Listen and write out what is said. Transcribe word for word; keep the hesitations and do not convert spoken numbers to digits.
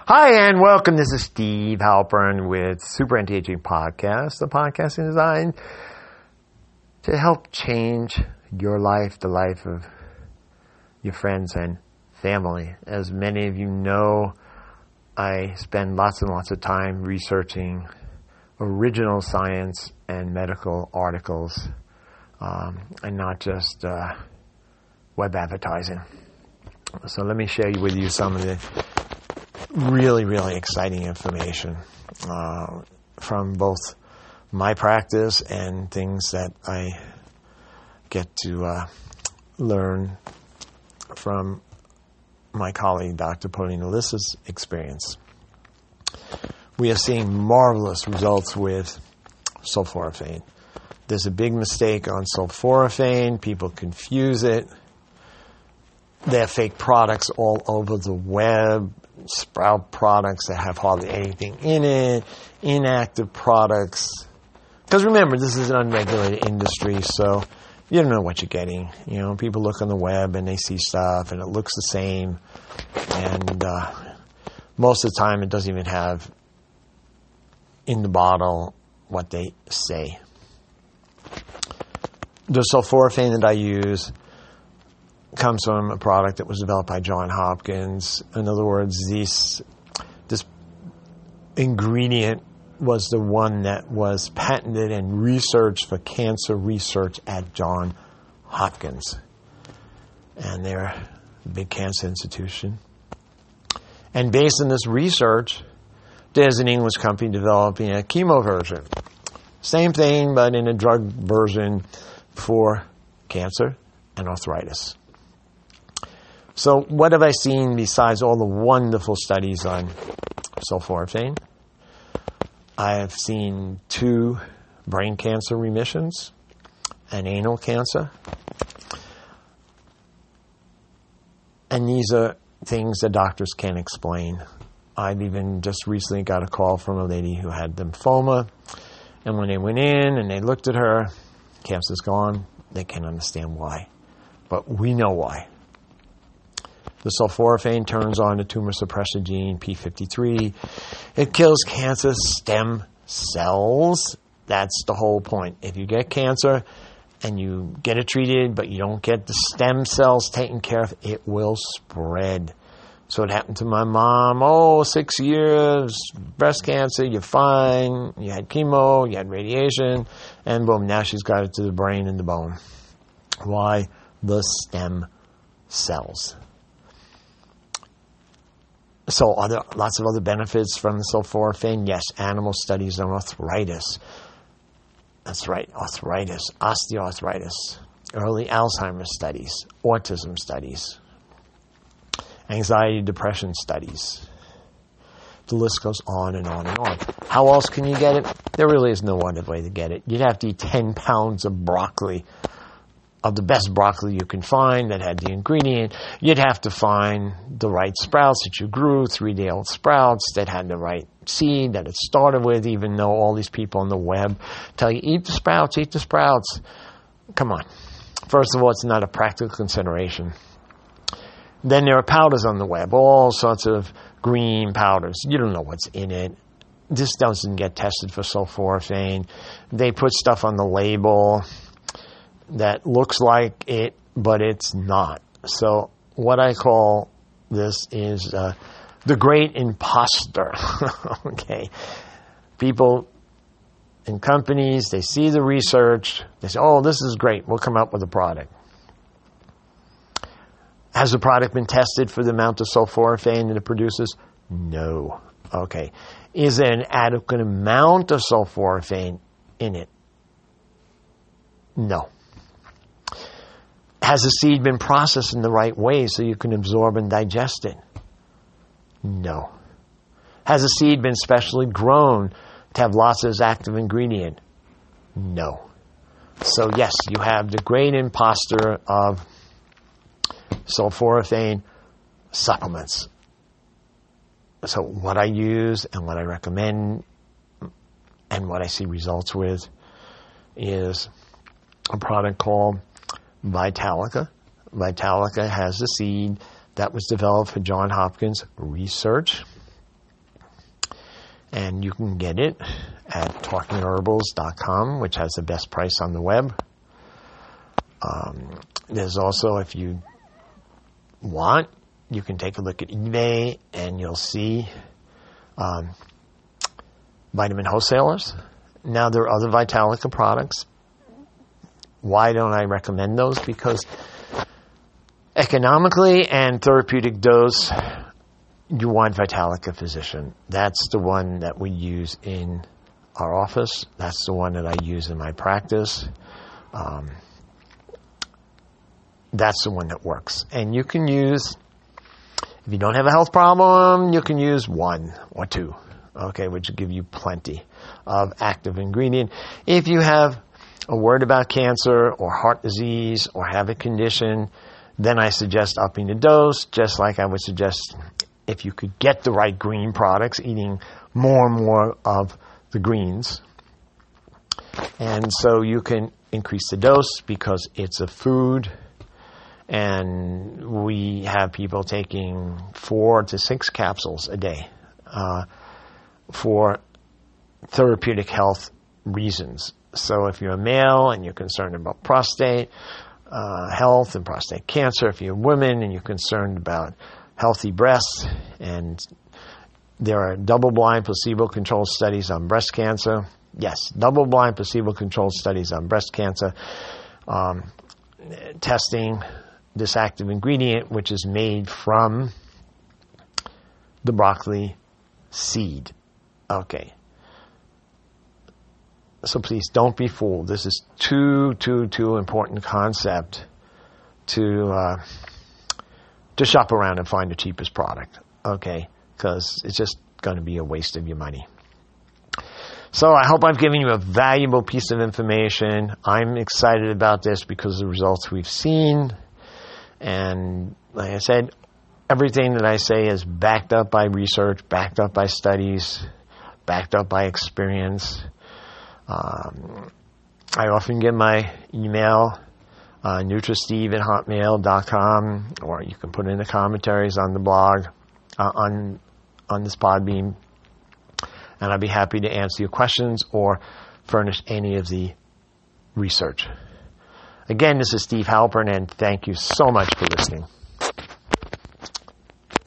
Hi and welcome. This is Steve Halpern with Super Anti-Aging Podcast, the podcast designed to help change your life, the life of your friends and family. As many of you know, I spend lots and lots of time researching original science and medical articles, um, and not just uh, web advertising. So let me share with you some of the really, really exciting information uh, from both my practice and things that I get to uh, learn from my colleague, Doctor Paulina Lissa's experience. We are seeing marvelous results with sulforaphane. There's a big mistake on sulforaphane. People confuse it. There are fake products all over the web, sprout products that have hardly anything in it, inactive products. Because remember, this is an unregulated industry, so you don't know what you're getting. You know, people look on the web and they see stuff and it looks the same. And uh, most of the time it doesn't even have in the bottle what they say. The sulforaphane that I use comes from a product that was developed by Johns Hopkins. In other words, this, this ingredient was the one that was patented and researched for cancer research at Johns Hopkins. And they're a big cancer institution. And based on this research, there's an English company developing a chemo version. Same thing, but in a drug version for cancer and arthritis. So what have I seen besides all the wonderful studies on sulforaphane? I have seen two brain cancer remissions and anal cancer. And these are things that doctors can't explain. I've even just recently got a call from a lady who had lymphoma. And when they went in and they looked at her, cancer's gone. They can't understand why. But we know why. The sulforaphane turns on the tumor suppressor gene, P fifty-three. It kills cancer stem cells. That's the whole point. If you get cancer and you get it treated, but you don't get the stem cells taken care of, it will spread. So it happened to my mom. Oh, six years, breast cancer, you're fine. You had chemo, you had radiation, and boom, now she's got it to the brain and the bone. Why? The stem cells. So are there lots of other benefits from the sulforaphane? Yes, animal studies on arthritis. That's right, arthritis, osteoarthritis, early Alzheimer's studies, autism studies, anxiety, depression studies. The list goes on and on and on. How else can you get it? There really is no other way to get it. You'd have to eat ten pounds of broccoli, of the best broccoli you can find that had the ingredient. You'd have to find the right sprouts that you grew, three-day-old sprouts that had the right seed that it started with, even though all these people on the web tell you, eat the sprouts, eat the sprouts. Come on. First of all, it's not a practical consideration. Then there are powders on the web, all sorts of green powders. You don't know what's in it. This doesn't get tested for sulforaphane. They put stuff on the label that looks like it, but it's not. So what I call this is uh, the great imposter. Okay. People in companies, they see the research, they say, oh, this is great, we'll come up with a product. Has the product been tested for the amount of sulforaphane that it produces? No. Okay. Is there an adequate amount of sulforaphane in it? No. Has the seed been processed in the right way so you can absorb and digest it? No. Has the seed been specially grown to have lots of this active ingredient? No. So yes, you have the great imposter of sulforaphane supplements. So what I use and what I recommend and what I see results with is a product called Vitalica. Vitalica has the seed that was developed for Johns Hopkins research. And you can get it at talking herbals dot com, which has the best price on the web. Um, there's also, if you want, you can take a look at eBay and you'll see um, vitamin wholesalers. Now, there are other Vitalica products. Why don't I recommend those? Because economically and therapeutic dose, you want Vitalica Physician. That's the one that we use in our office. That's the one that I use in my practice. Um, that's the one that works. And you can use, if you don't have a health problem, you can use one or two, okay, which will give you plenty of active ingredient. If you have a word about cancer or heart disease or have a condition, then I suggest upping the dose, just like I would suggest if you could get the right green products, eating more and more of the greens. And so you can increase the dose because it's a food. And we have people taking four to six capsules a day uh, for therapeutic health reasons. So if you're a male and you're concerned about prostate uh, health and prostate cancer, if you're a woman and you're concerned about healthy breasts, and there are double-blind placebo-controlled studies on breast cancer. Yes, double-blind placebo-controlled studies on breast cancer um, testing this active ingredient, which is made from the broccoli seed. Okay. So please don't be fooled. This is too, too, too important concept to uh, to shop around and find the cheapest product. Okay, because it's just going to be a waste of your money. So I hope I've given you a valuable piece of information. I'm excited about this because of the results we've seen. And like I said, everything that I say is backed up by research, backed up by studies, backed up by experience. Um, I often get my email, uh, nutrasteve at hotmail dot com, or you can put in the commentaries on the blog, uh, on on this Podbean, and I'd be happy to answer your questions or furnish any of the research. Again, this is Steve Halpern, and thank you so much for listening.